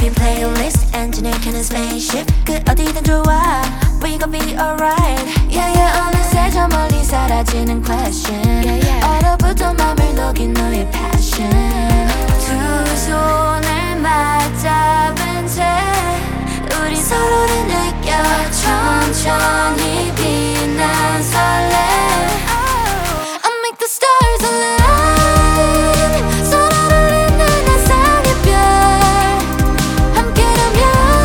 우린 playlist 엔진을 켜는 spaceship 그 어디든 좋아 We gon' be alright Yeah yeah 어느새 저 멀리 사라지는 question 얼어붙은 맘을 녹인 너의 passion 두 손을 맞잡은 채 우린 서로를 느껴 천천히 빛난 설렘 I make the stars align 서로를 잇는 햇살의 별 함께라면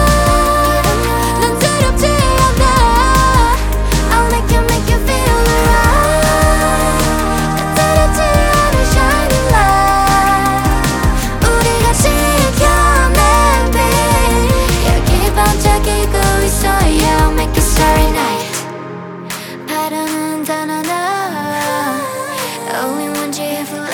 난 두렵지 않아 I'll make you feel alright 난 두렵지 않은 shining light 우리가 지켜낸 빛 여기 반짝이고 있어 Yeah I'll make it starry night 바람은 다 나나 Only one G for